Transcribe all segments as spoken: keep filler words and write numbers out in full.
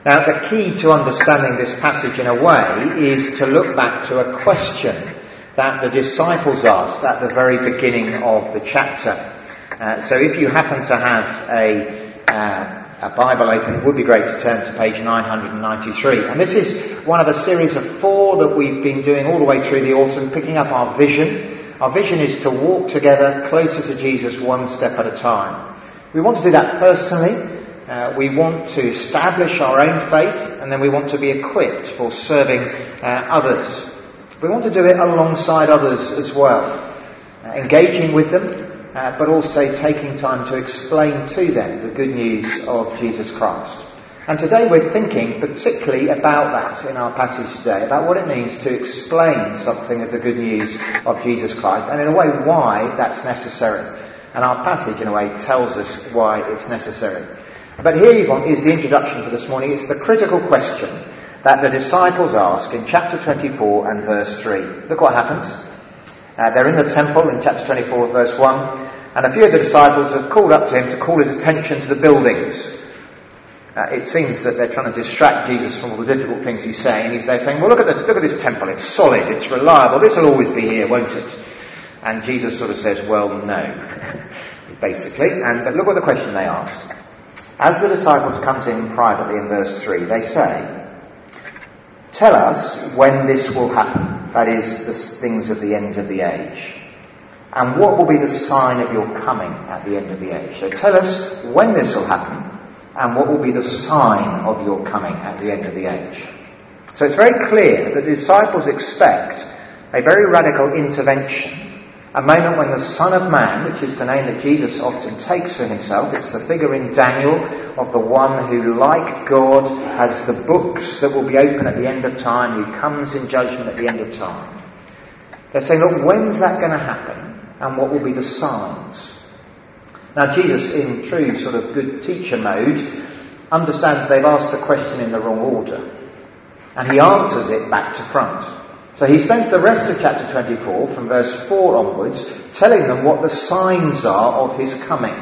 Now, the key to understanding this passage in a way is to look back to a question that the disciples asked at the very beginning of the chapter. Uh, so if you happen to have a, uh, a Bible open, it would be great to turn to page nine hundred ninety-three. And this is one of a series of four that we've been doing all the way through the autumn, picking up our vision. Our vision is to walk together closer to Jesus one step at a time. We want to do that personally. Uh, we want to establish our own faith, and then we want to be equipped for serving uh, others. We want to do it alongside others as well, uh, engaging with them, uh, but also taking time to explain to them the good news of Jesus Christ. And today we're thinking particularly about that in our passage today, about what it means to explain something of the good news of Jesus Christ, and in a way why that's necessary. And our passage in a way tells us why it's necessary. But here you go is the introduction for this morning. It's the critical question that the disciples ask in chapter twenty-four and verse three. Look what happens. Uh, they're in the temple in chapter twenty-four, verse one, and a few of the disciples have called up to him to call his attention to the buildings. Uh, it seems that they're trying to distract Jesus from all the difficult things he's saying. He's, they're saying, well, look at, the, look at this temple. It's solid. It's reliable. This will always be here, won't it? And Jesus sort of says, well, no, basically. And but look what the question they asked. As the disciples come to him privately in verse three, they say, tell us when this will happen, that is, the things of the end of the age. And what will be the sign of your coming at the end of the age? So tell us when this will happen, and what will be the sign of your coming at the end of the age. So it's very clear that the disciples expect a very radical intervention. A moment when the Son of Man, which is the name that Jesus often takes for himself, it's the figure in Daniel of the one who, like God, has the books that will be open at the end of time, who comes in judgment at the end of time. They're saying, look, when's that going to happen? And what will be the signs? Now, Jesus, in true sort of good teacher mode, understands they've asked the question in the wrong order. And he answers it back to front. So he spends the rest of chapter twenty-four, from verse four onwards, telling them what the signs are of his coming.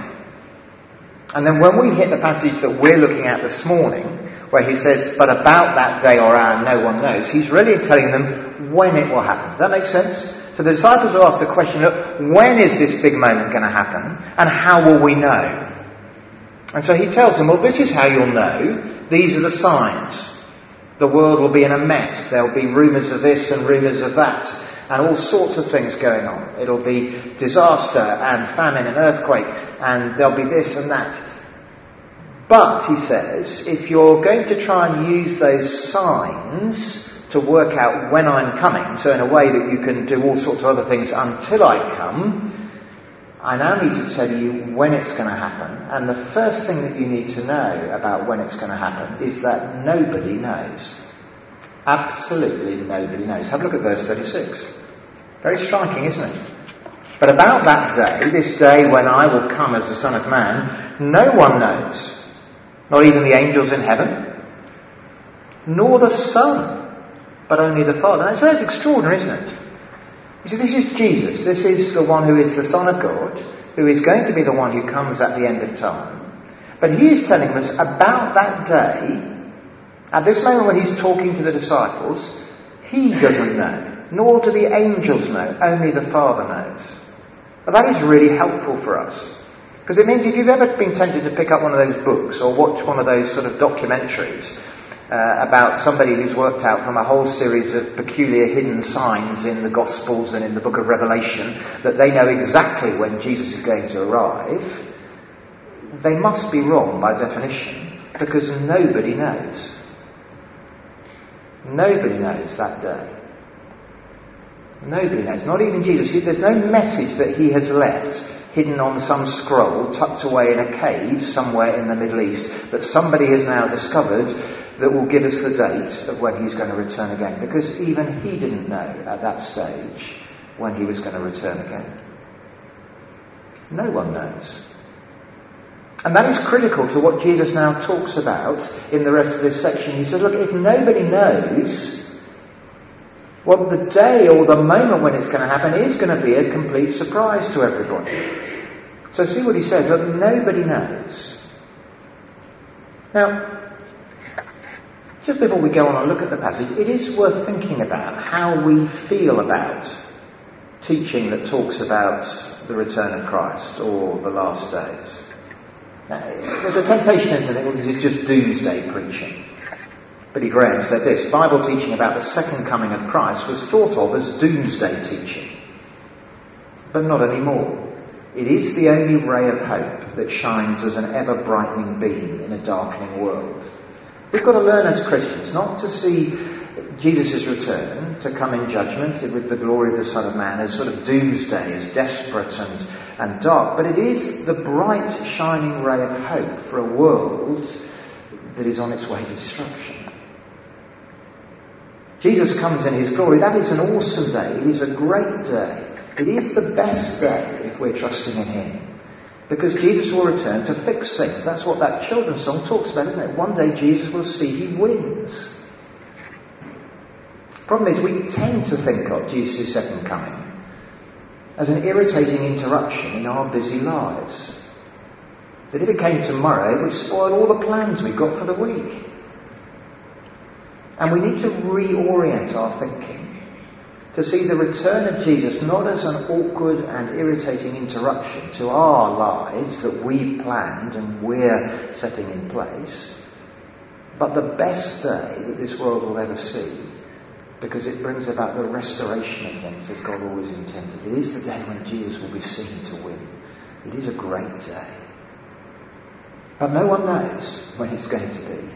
And then when we hit the passage that we're looking at this morning, where he says, but about that day or hour no one knows, he's really telling them when it will happen. Does that make sense? So the disciples will ask the question, look, when is this big moment going to happen? And how will we know? And so he tells them, well, this is how you'll know. These are the signs. The world will be in a mess. There'll be rumours of this and rumours of that, and all sorts of things going on. It'll be disaster and famine and earthquake, and there'll be this and that. But, he says, if you're going to try and use those signs to work out when I'm coming, so in a way that you can do all sorts of other things until I come, I now need to tell you when it's going to happen. And the first thing that you need to know about when it's going to happen is that nobody knows. Absolutely nobody knows. Have a look at verse thirty-six. Very striking, isn't it? But about that day, this day when I will come as the Son of Man, no one knows. Not even the angels in heaven, nor the Son, but only the Father. Now, it's extraordinary, isn't it? You see, this is Jesus. This is the one who is the Son of God, who is going to be the one who comes at the end of time. But he is telling us about that day, at this moment when he's talking to the disciples, he doesn't know, nor do the angels know, only the Father knows. But that is really helpful for us. Because it means if you've ever been tempted to pick up one of those books or watch one of those sort of documentaries Uh, about somebody who's worked out from a whole series of peculiar hidden signs in the Gospels and in the book of Revelation that they know exactly when Jesus is going to arrive, they must be wrong by definition, because nobody knows. Nobody knows that day. Nobody knows, not even Jesus. There's no message that he has left hidden on some scroll tucked away in a cave somewhere in the Middle East that somebody has now discovered that will give us the date of when he's going to return again. Because even he didn't know at that stage when he was going to return again. No one knows. And that is critical to what Jesus now talks about in the rest of this section. He says, look, if nobody knows, well, the day or the moment when it's going to happen is going to be a complete surprise to everybody. So see what he says, look, nobody knows. Now, Just before we go on and look at the passage, it is worth thinking about how we feel about teaching that talks about the return of Christ or the last days. Now, there's a temptation to think, well, this is just doomsday preaching. Billy Graham said this: Bible teaching about the second coming of Christ was thought of as doomsday teaching. But not anymore. It is the only ray of hope that shines as an ever-brightening beam in a darkening world. We've got to learn as Christians not to see Jesus' return to come in judgment with the glory of the Son of Man as sort of doomsday, as desperate and, and dark, but it is the bright, shining ray of hope for a world that is on its way to destruction. Jesus comes in his glory. That is an awesome day. It is a great day. It is the best day if we're trusting in him. Because Jesus will return to fix things. That's what that children's song talks about, isn't it? One day Jesus will see he wins. The problem is we tend to think of Jesus' second coming as an irritating interruption in our busy lives. That if it came tomorrow, it would spoil all the plans we've got for the week. And we need to reorient our thinking to see the return of Jesus not as an awkward and irritating interruption to our lives that we've planned and we're setting in place, but the best day that this world will ever see, because it brings about the restoration of things that God always intended. It is the day when Jesus will be seen to win. It is a great day. But no one knows when it's going to be.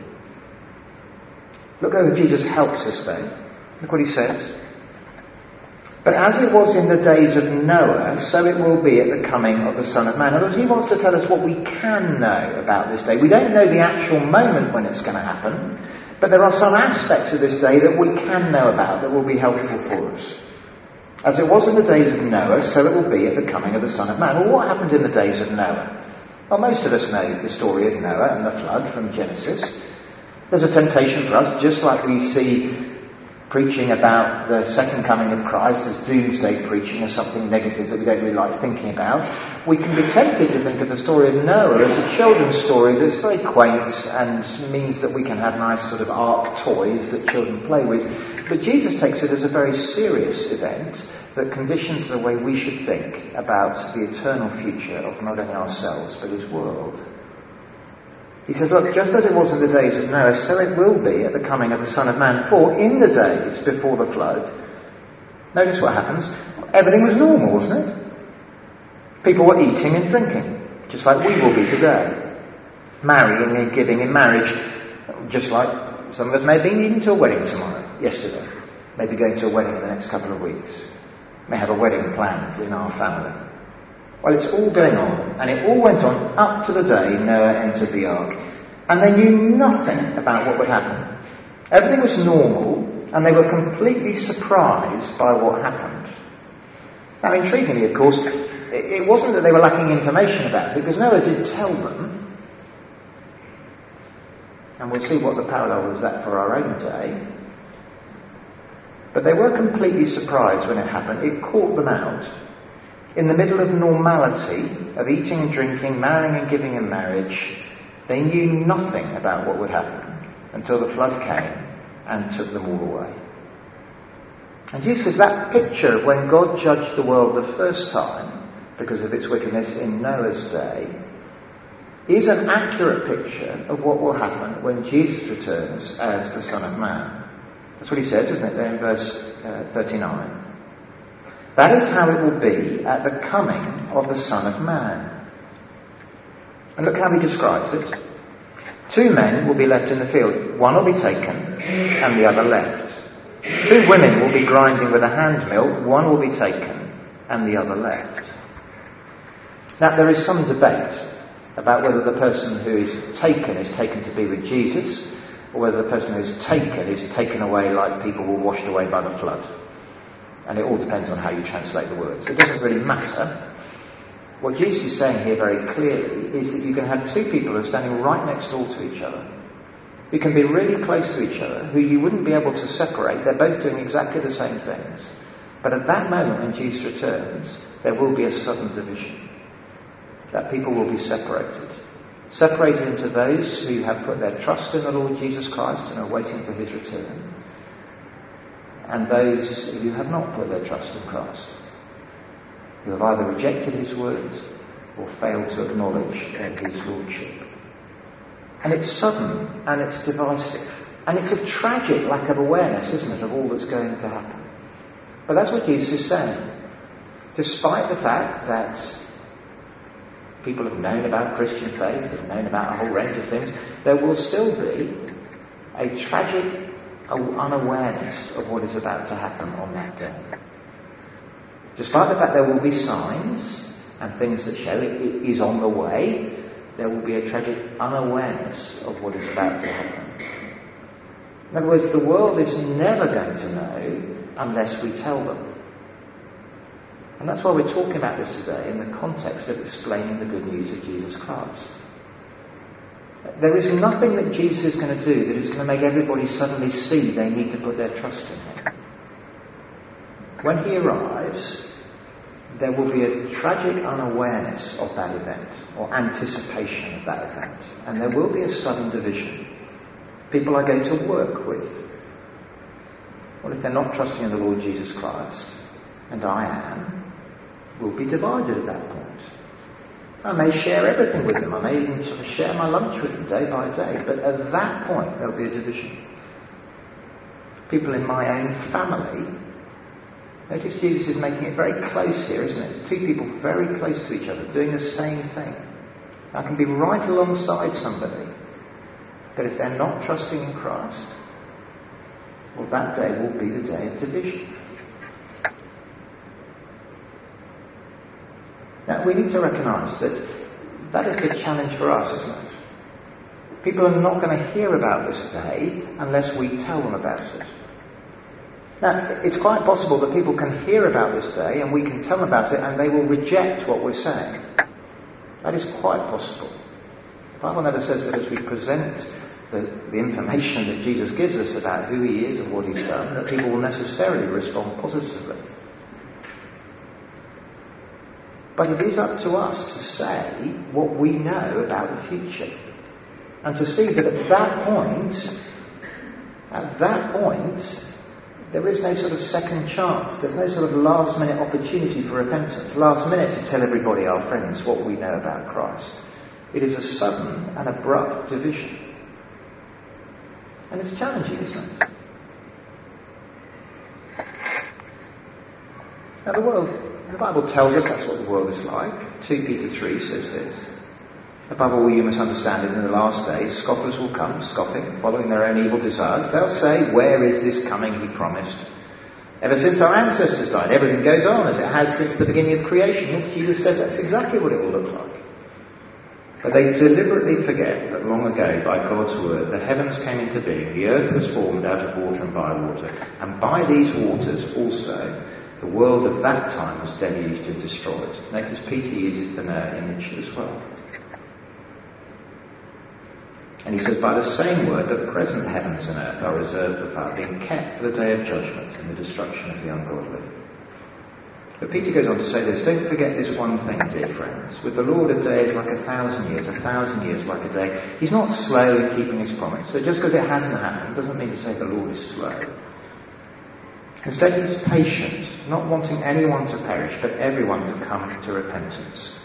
Look how Jesus helps us though. Look what he says. But as it was in the days of Noah, so it will be at the coming of the Son of Man. In other words, he wants to tell us what we can know about this day. We don't know the actual moment when it's going to happen, but there are some aspects of this day that we can know about that will be helpful for us. As it was in the days of Noah, so it will be at the coming of the Son of Man. Well, what happened in the days of Noah? Well, most of us know the story of Noah and the flood from Genesis. There's a temptation for us, just like we see preaching about the second coming of Christ as doomsday preaching, as something negative that we don't really like thinking about. We can be tempted to think of the story of Noah as a children's story that's very quaint and means that we can have nice sort of ark toys that children play with. But Jesus takes it as a very serious event that conditions the way we should think about the eternal future of not only ourselves but his world. He says, look, just as it was in the days of Noah, so it will be at the coming of the Son of Man. For in the days before the flood, notice what happens, everything was normal, wasn't it? People were eating and drinking, just like we will be today. Marrying and giving in marriage, just like some of us may have been even to a wedding tomorrow, yesterday. Maybe going to a wedding in the next couple of weeks. May have a wedding planned in our family. Well, it's all going on, and it all went on up to the day Noah entered the ark. And they knew nothing about what would happen. Everything was normal, and they were completely surprised by what happened. Now, intriguingly, of course, it wasn't that they were lacking information about it, because Noah did tell them. And we'll see what the parallel was that for our own day. But they were completely surprised when it happened. It caught them out. In the middle of normality, of eating and drinking, marrying and giving in marriage, they knew nothing about what would happen until the flood came and took them all away. And Jesus says that picture of when God judged the world the first time, because of its wickedness in Noah's day, is an accurate picture of what will happen when Jesus returns as the Son of Man. That's what he says, isn't it, there in verse uh, thirty-nine. That is how it will be at the coming of the Son of Man. And look how he describes it. Two men will be left in the field. One will be taken and the other left. Two women will be grinding with a hand mill. One will be taken and the other left. Now, there is some debate about whether the person who is taken is taken to be with Jesus, or whether the person who is taken is taken away like people were washed away by the flood. And it all depends on how you translate the words. It doesn't really matter. What Jesus is saying here very clearly is that you can have two people who are standing right next door to each other, who can be really close to each other, who you wouldn't be able to separate. They're both doing exactly the same things. But at that moment when Jesus returns, there will be a sudden division. That people will be separated. Separated into those who have put their trust in the Lord Jesus Christ and are waiting for his return, and those who have not put their trust in Christ, who have either rejected his word or failed to acknowledge his lordship. And it's sudden and it's divisive. And it's a tragic lack of awareness, isn't it, of all that's going to happen. But that's what Jesus is saying. Despite the fact that people have known about Christian faith, have known about a whole range of things, there will still be a tragic unawareness of what is about to happen on that day. Despite the fact there will be signs and things that show it, it is on the way, there will be a tragic unawareness of what is about to happen. In other words, the world is never going to know unless we tell them. And that's why we're talking about this today in the context of explaining the good news of Jesus Christ. There is nothing that Jesus is going to do that is going to make everybody suddenly see they need to put their trust in him. When he arrives, there will be a tragic unawareness of that event, or anticipation of that event. And there will be a sudden division. People I go to work with, well, if they're not trusting in the Lord Jesus Christ, and I am, will be divided at that point. I may share everything with them. I may even sort of share my lunch with them day by day. But at that point, there'll be a division. People in my own family. Notice Jesus is making it very close here, isn't it? It's two people very close to each other, doing the same thing. I can be right alongside somebody, but if they're not trusting in Christ, well, that day will be the day of division. Now, we need to recognise that that is the challenge for us, isn't it? People are not going to hear about this day unless we tell them about it. Now, it's quite possible that people can hear about this day and we can tell them about it and they will reject what we're saying. That is quite possible. The Bible never says that as we present the, the information that Jesus gives us about who he is and what he's done, that people will necessarily respond positively. But it is up to us to say what we know about the future. And to see that at that point, at that point, there is no sort of second chance. There's no sort of last minute opportunity for repentance. Last minute to tell everybody, our friends, what we know about Christ. It is a sudden and abrupt division. And it's challenging, isn't it? Now the world, the Bible tells us that's what the world is like. Second Peter three says this. Above all, you must understand that in the last days, scoffers will come, scoffing, following their own evil desires. They'll say, where is this coming he promised? Ever since our ancestors died, everything goes on as it has since the beginning of creation. Yes, Jesus says that's exactly what it will look like. But they deliberately forget that long ago, by God's word, the heavens came into being, the earth was formed out of water and by water, and by these waters also the world of that time was deluged and destroyed. Notice Peter uses the Noah image as well. And he says, by the same word, the present heavens and earth are reserved for fire, being kept for the day of judgment and the destruction of the ungodly. But Peter goes on to say this, don't forget this one thing, dear friends. With the Lord, a day is like a thousand years, a thousand years like a day. He's not slow in keeping his promise. So just because it hasn't happened doesn't mean to say the Lord is slow. Instead, he's patient, not wanting anyone to perish, but everyone to come to repentance.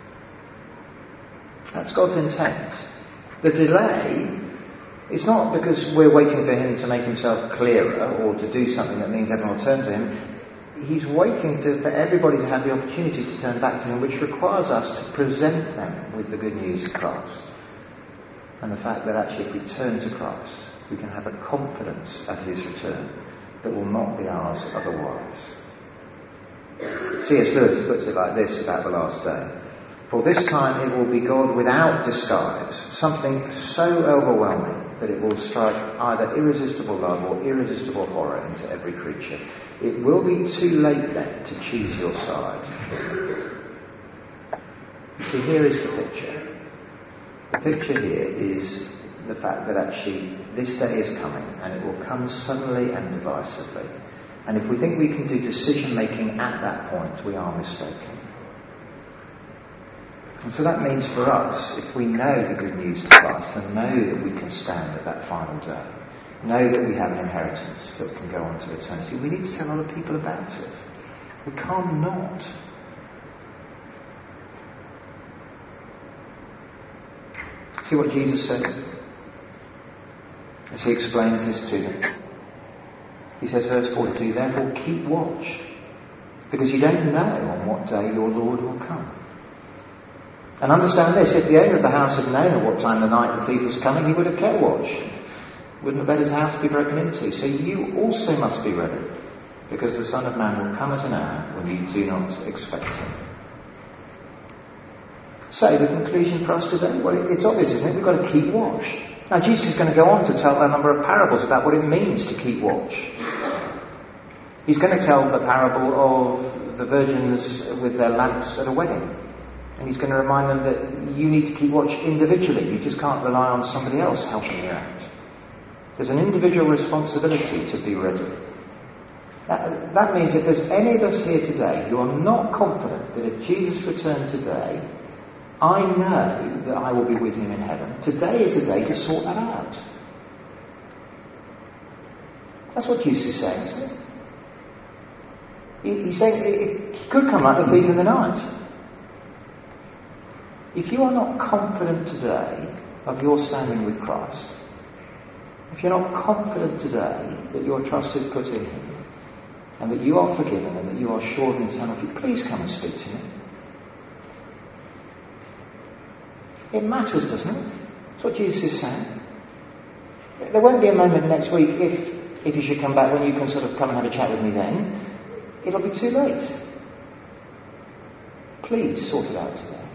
That's God's intent. The delay is not because we're waiting for him to make himself clearer or to do something that means everyone will turn to him. He's waiting to, for everybody to have the opportunity to turn back to him, which requires us to present them with the good news of Christ. And the fact that actually if we turn to Christ, we can have a confidence at his return that will not be ours otherwise. C S Lewis puts it like this about the last day. For this time it will be God without disguise, something so overwhelming that it will strike either irresistible love or irresistible horror into every creature. It will be too late then to choose your side. You see, here is the picture. The picture here is the fact that actually this day is coming and it will come suddenly and divisively. And if we think we can do decision making at that point, we are mistaken. And so that means for us, if we know the good news of Christ and know that we can stand at that final day, know that we have an inheritance that can go on to eternity, we need to tell other people about it. We can't not. See what Jesus says as he explains this to them. He says, verse forty-two, therefore keep watch, because you don't know on what day your Lord will come. And understand this, if the owner of the house had known at what time the night the thief was coming, he would have kept watch. Wouldn't have let his house be broken into. So you also must be ready, because the Son of Man will come at an hour when you do not expect him. So the conclusion for us today, well, it's obvious, isn't it? We've got to keep watch. Now Jesus is going to go on to tell a number of parables about what it means to keep watch. He's going to tell the parable of the virgins with their lamps at a wedding. And he's going to remind them that you need to keep watch individually. You just can't rely on somebody else helping you out. There's an individual responsibility to be ready. That, that means if there's any of us here today who are not confident that if Jesus returned today, I know that I will be with him in heaven, today is a day to sort that out. That's what Jesus is saying, isn't it? He, he's saying it, he could come like the thief in the night. If you are not confident today of your standing with Christ, if you're not confident today that your trust is put in him, and that you are forgiven and that you are sure of eternal future, please come and speak to me. It matters, doesn't it? That's what Jesus is saying. There won't be a moment next week, if, if you should come back, when you can sort of come and have a chat with me then. It'll be too late. Please sort it out today.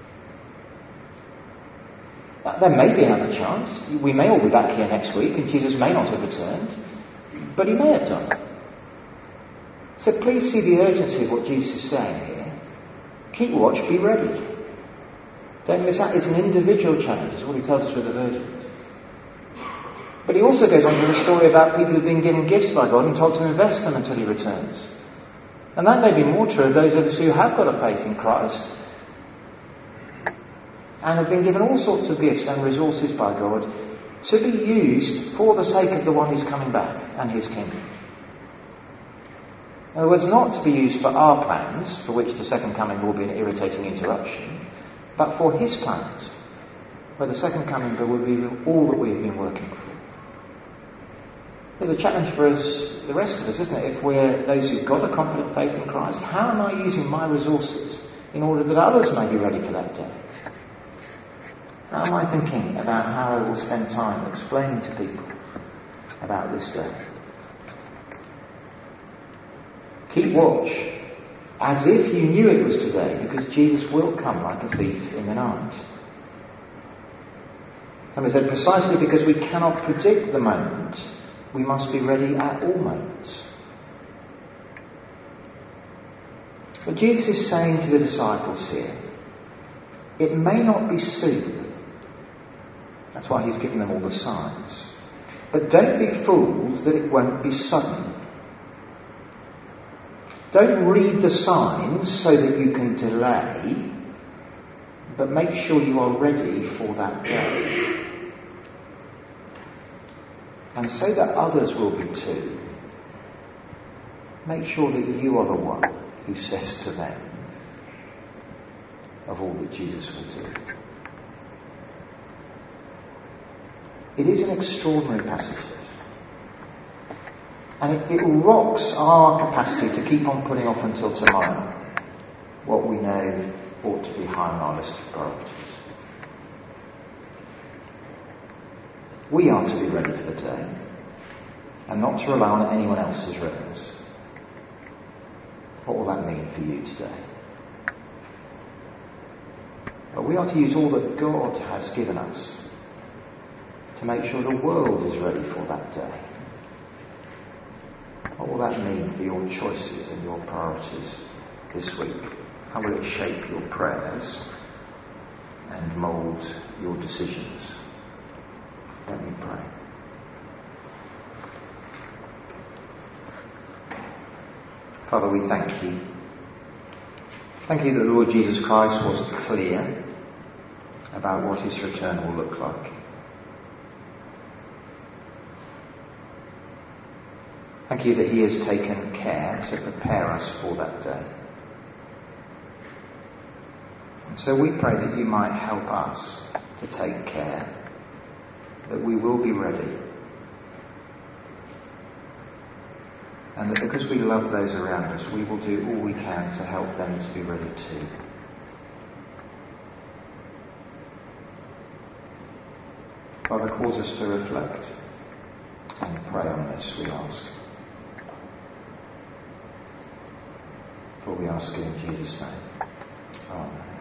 There may be another chance. We may all be back here next week and Jesus may not have returned, but he may have done. So please see the urgency of what Jesus is saying here. Keep watch, be ready. Don't miss out. It's an individual challenge, is what he tells us with the virgins. But he also goes on to the story about people who've been given gifts by God and told to invest them until he returns. And that may be more true of those of us who have got a faith in Christ and have been given all sorts of gifts and resources by God to be used for the sake of the one who's coming back and his kingdom. In other words, not to be used for our plans, for which the second coming will be an irritating interruption, but for his plans, where the second coming will be all that we've been working for. There's a challenge for us, the rest of us, isn't it? If we're those who've got a confident faith in Christ, how am I using my resources in order that others may be ready for that day? How am I thinking about how I will spend time explaining to people about this day? Keep watch, as if you knew it was today, because Jesus will come like a thief in the night. Somebody said, precisely because we cannot predict the moment, we must be ready at all moments. But Jesus is saying to the disciples here, it may not be soon. That's why he's given them all the signs. But don't be fooled that it won't be sudden. Don't read the signs so that you can delay, but make sure you are ready for that day. And so that others will be too, make sure that you are the one who says to them of all that Jesus will do. It is an extraordinary passage. And it, it rocks our capacity to keep on putting off until tomorrow what we know ought to be high on our list of priorities. We are to be ready for the day and not to rely on anyone else's readiness. What will that mean for you today? But we are to use all that God has given us to make sure the world is ready for that day. What will that mean for your choices and your priorities this week? How will it shape your prayers and mould your decisions? Let me pray. Father, we thank you Thank you that the Lord Jesus Christ was clear about what his return will look like. Thank you that he has taken care to prepare us for that day. And so we pray that you might help us to take care, that we will be ready, and that because we love those around us, we will do all we can to help them to be ready too. Father, cause us to reflect and pray on this, we ask. For we ask it in Jesus' name. Amen.